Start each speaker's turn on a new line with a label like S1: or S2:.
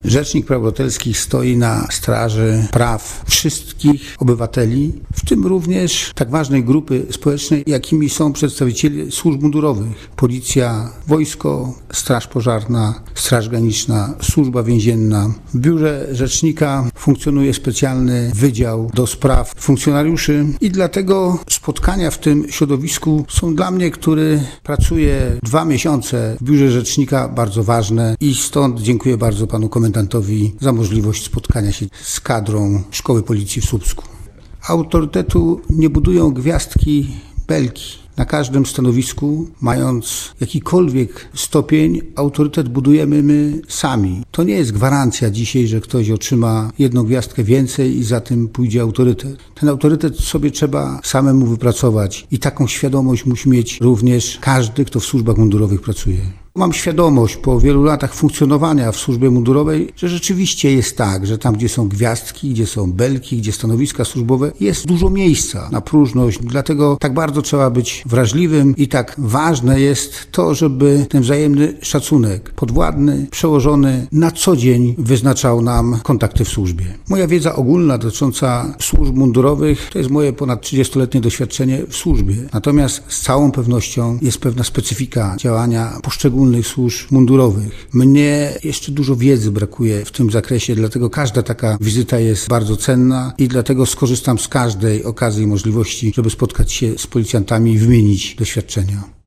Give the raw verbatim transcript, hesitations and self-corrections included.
S1: Rzecznik Praw Obywatelskich stoi na straży praw wszystkich obywateli, w tym również tak ważnej grupy społecznej, jakimi są przedstawiciele służb mundurowych. Policja, wojsko, Straż Pożarna, Straż Graniczna, Służba Więzienna. W biurze Rzecznika funkcjonuje specjalny wydział do spraw funkcjonariuszy i dlatego spotkania w tym środowisku są dla mnie, który pracuje dwa miesiące w biurze Rzecznika, bardzo ważne i stąd dziękuję bardzo panu komendantowi za możliwość spotkania się z kadrą Szkoły Policji w Słupsku. Autorytetu nie budują gwiazdki, belki. Na każdym stanowisku, mając jakikolwiek stopień, autorytet budujemy my sami. To nie jest gwarancja dzisiaj, że ktoś otrzyma jedną gwiazdkę więcej i za tym pójdzie autorytet. Ten autorytet sobie trzeba samemu wypracować i taką świadomość musi mieć również każdy, kto w służbach mundurowych pracuje. Mam świadomość po wielu latach funkcjonowania w służbie mundurowej, że rzeczywiście jest tak, że tam, gdzie są gwiazdki, gdzie są belki, gdzie stanowiska służbowe, jest dużo miejsca na próżność. Dlatego tak bardzo trzeba być wrażliwym i tak ważne jest to, żeby ten wzajemny szacunek podwładny, przełożony na co dzień wyznaczał nam kontakty w służbie. Moja wiedza ogólna dotycząca służb mundurowych to jest moje ponad trzydziestoletnie doświadczenie w służbie. Natomiast z całą pewnością jest pewna specyfika działania poszczególnych służb mundurowych. Mnie jeszcze dużo wiedzy brakuje w tym zakresie, dlatego każda taka wizyta jest bardzo cenna i dlatego skorzystam z każdej okazji i możliwości, żeby spotkać się z policjantami i wymienić doświadczenia.